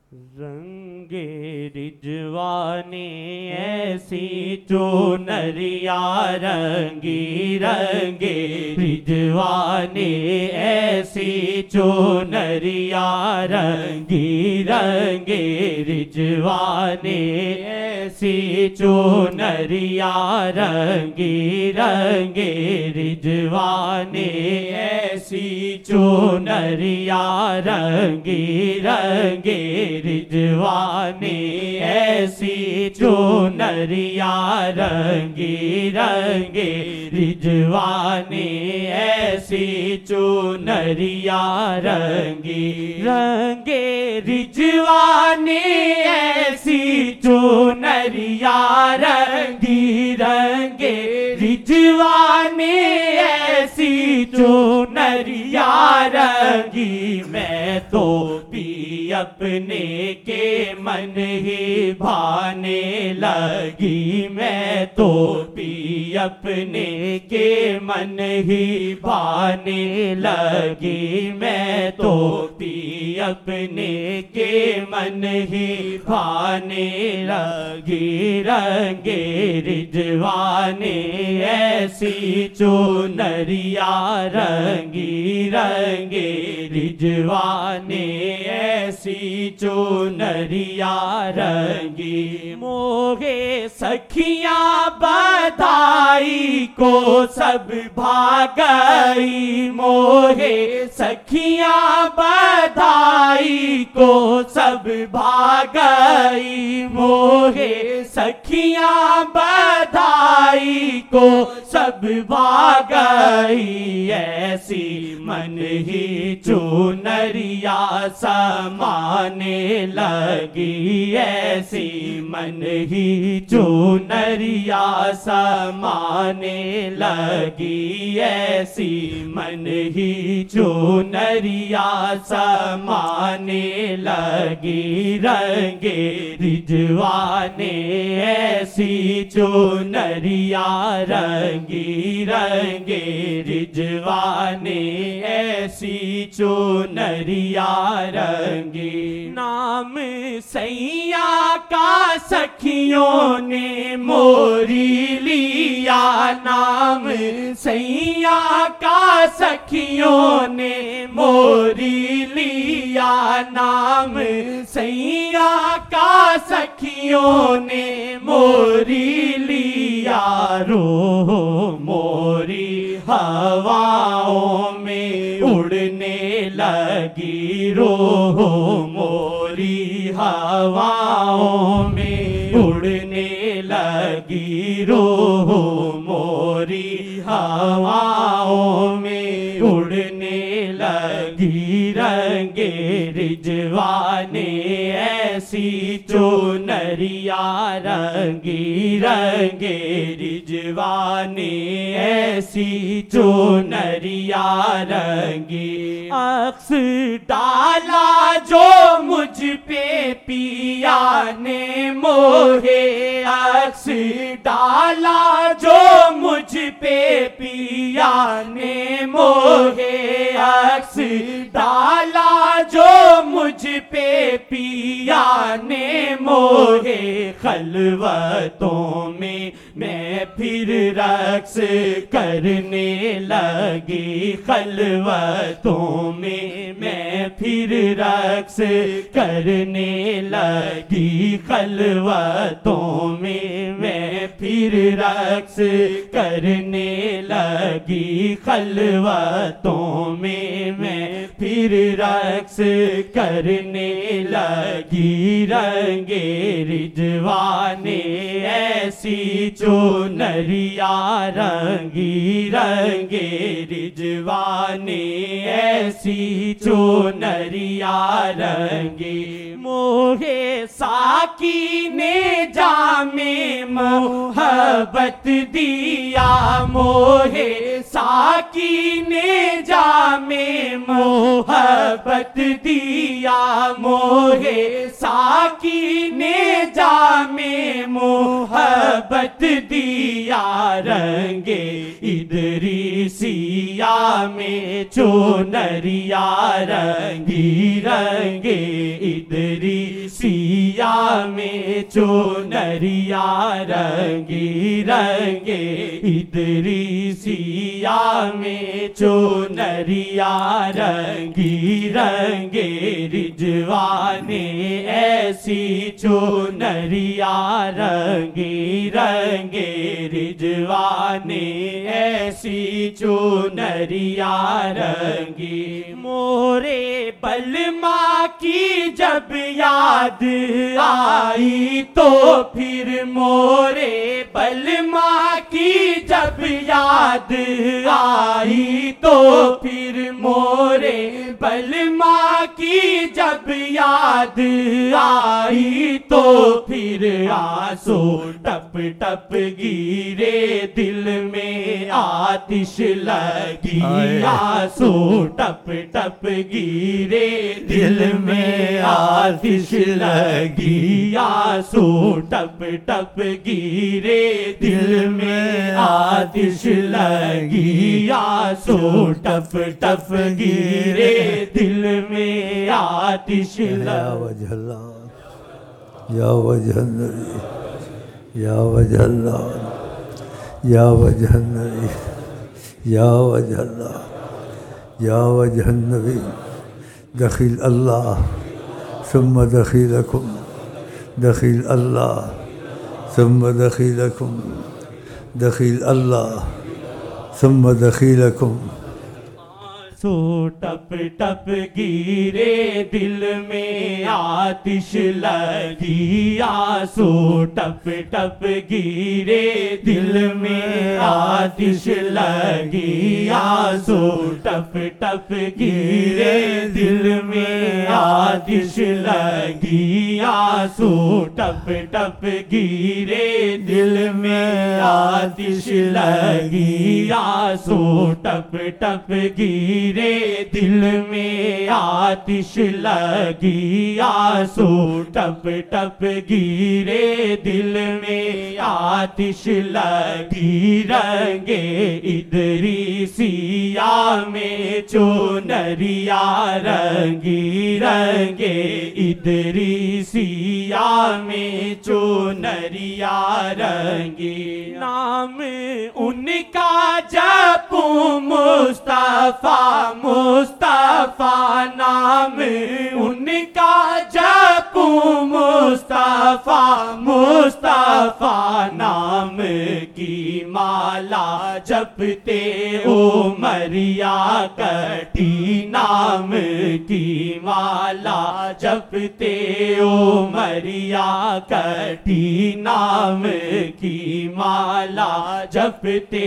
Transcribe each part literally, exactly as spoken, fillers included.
रंगे रिजवानी ऐसी चुनरिया रंगी रंगे रिजवानी ऐसी चुनरिया रंगी रंगे रिजवानी ऐसी चुनरिया रंगी रंगे रिजवानी ऐसी चुनरिया रंगी रंगे रिजवानी ऐसी चुनरिया रंगी रंगे रिजवानी ऐसी चुनरिया रंगी रंगे रिजवानी ऐसी चुनरिया रंगी रंगे रिजवानी ऐसी चुनरिया रंगी। मैं तो पी अपने के मन ही भाने लगी, मैं तो पी अपने के मन ही भाने लगी, मैं तो पी अपने के मन ही भाने लगी। रंगे रिजवानी ऐसी चुनरिया रंगी रंगे रिजवानी ऐसी चुनरिया रंगी। मोहे सखियां बधाई को सब भागई, मोहे सखियां बधाई को सब भागई, मोहे सखियां बधाई को सब भागई। ऐसी मन ही चुनरिया समाने लगी, ऐसी मन ही चुनरिया समाने लगी, ऐसी मन ही चुनरिया समाने लगी। रंगे रिजवानी ऐसी चुनरिया रंगी रंगे रिजवानी ऐसी चुनरिया रंगी। नाम सैया का सखियों ने मोरी लिया, नाम सैया का सखियों ने मोरी लिया, नाम सैया का सखियों ने मोरी लिया। रो मोरी हवाओं में उड़ने लगी, रो मोरी हवाओं में उड़ने लगी, रो मोरी हवाओं में उड़ने लगी। रंगे रिजवानी ऐसी चुनरिया रंगी रंगे रिजवानी ऐसी चुनरिया रंगी। अक्स डाला जो मुझ पे पिया ने मोहे, अक्स डाला जो मुझ पे पिया ने मोहे, अक्स डाला जो मुझ पे पिया ने मोहे। खलवतों में मैं फिर रक्स करने लगी, खलवतों में मैं फिर रक्स करने लगी, खलवतों में मैं फिर रक्स करने लगी, खलवतों में मैं फिर रक्स करने लगी। रंगे रिजवानी ऐसी चुनरिया रंगी रंगे रिजवानी ऐसी चुनरिया रंगी। मोहे साकी ने जामे मोहब्बत दिया, मोहे साकी ने जामे मोहब्बत दिया, मोहे साकी की ने जामे मोहब्बत दिया रंगे इदरीसिया में चुनरिया रंगी रंगे इदरीसिया में चुनरिया रंगी रंगे इदरीसिया में चुनरिया रंगी रंगे रिजवाने ऐसी चुनरिया रंगी रंगे रिजवाने ऐसी चुनरिया रंगी मोरे बलमा की जब याद आई तो फिर मोरे बलमा की जब याद आई तो फिर मोरे बलमा की जब याद आई तो फिर आंसू टप टप गिरे दिल में आतिश लगी आंसू टप टप गिरे दिल में आतिश लगी आंसू टप टप गिरे दिल में आतिश लगी आंसू टप टप गिरे दिल में आतिश लगी या वजह नबी या वजह अल्लाह या वजह नबी या वजह अल्लाह या वजह नबी दखिल अल्लाह सुम्मा दखिलकुम दखिल अल्लाह सुम्मा दखिलकुम दखिल अल्लाह सुम्मा दखिलकुम सो टप टप गिरे दिल में आतिश लगी आंसू टप टप गिरे दिल में आतिश लगी आंसू टप टप गिरे दिल में आतिश लगी आंसू टप टप गिरे दिल में आतिश लगी आंसू टप टप गिरे गिरे दिल में आतिश लगी आंसू टप टप गिरे दिल में आतिश लगी रंगे इदरीसिया में चुनरिया रंगी रंगे इदरीसिया में चुनरिया रंगी नाम उनका जपूं मुस्तफा मुस्तफा नाम उनका जपूं मुस्तफा मुस्तफा नाम की माला जपते उमरिया कटी नाम की माला जपते उमरिया कटी नाम की माला जपते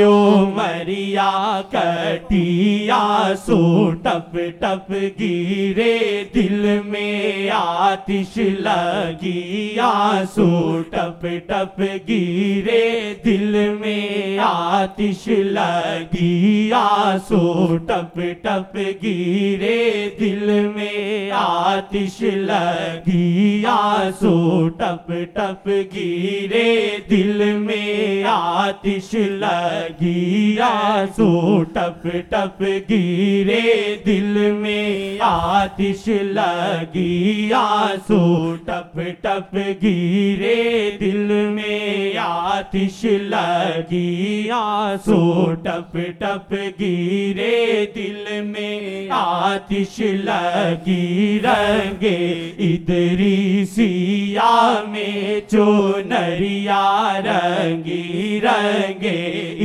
उमरिया कटी आंसू टप टप गिरे दिल में आतिश लगी आंसू टप टप गिरे दिल में आतिश लगी आंसू टप टप गिरे दिल में आतिश लगी आंसू टप टप गिरे दिल में आतिश लगी आंसू टप टप गिरे दिल में आतिश लगी आंसू टप टप गिरे दिल में आतिश लगी आंसू टप टप गिरे दिल में आतिश लगी रंगे इदरीसिया में चुनरिया रंगी रंगे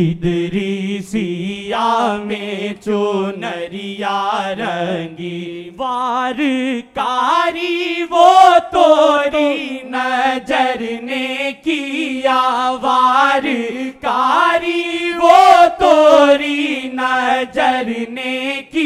इदरीसिया में चुनरिया रंगी वार कारी वो तोरी नजर ने किया वार कारी वो तोरी नजर ने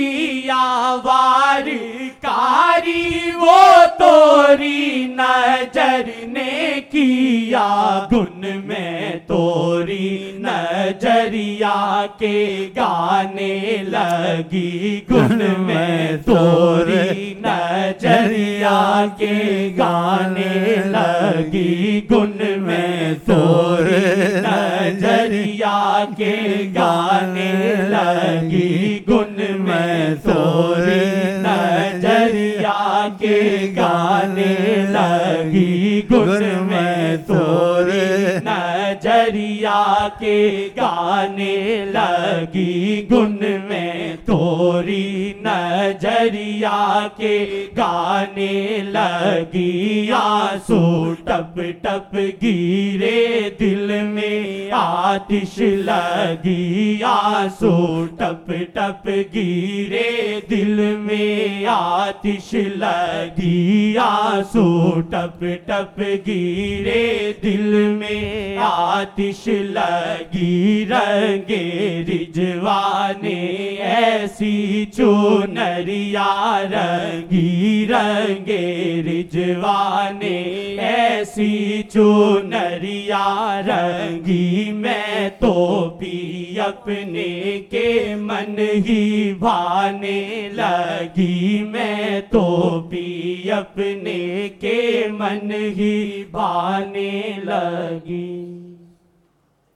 किया वार कारी वो तोरी नजर नजर ने किया गुन में तोरी नजरिया के गाने लगी गुन में तोरी नजरिया के गाने लगी गुन में तोरी नजरिया के गाने लगी गुन में तोरी नजरिया के गाने लगी गुन में तोरी नजरिया के गाने लगी गुन में तोरी नजरिया के गाने लगी आंसू टप टप गिरे दिल में आतिश लगी आंसू टप टप गिरे दिल में आतिश लगी आंसू टप टप गिरे दिल में आतिश लगी रंगे रिजवाने ऐसी चुनरिया रंगी रंगे रिजवाने ऐसी चुनरिया रंगी मैं तो पी अपने के मन ही भाने लगी मैं तो पी अपने के मन ही भाने लगी।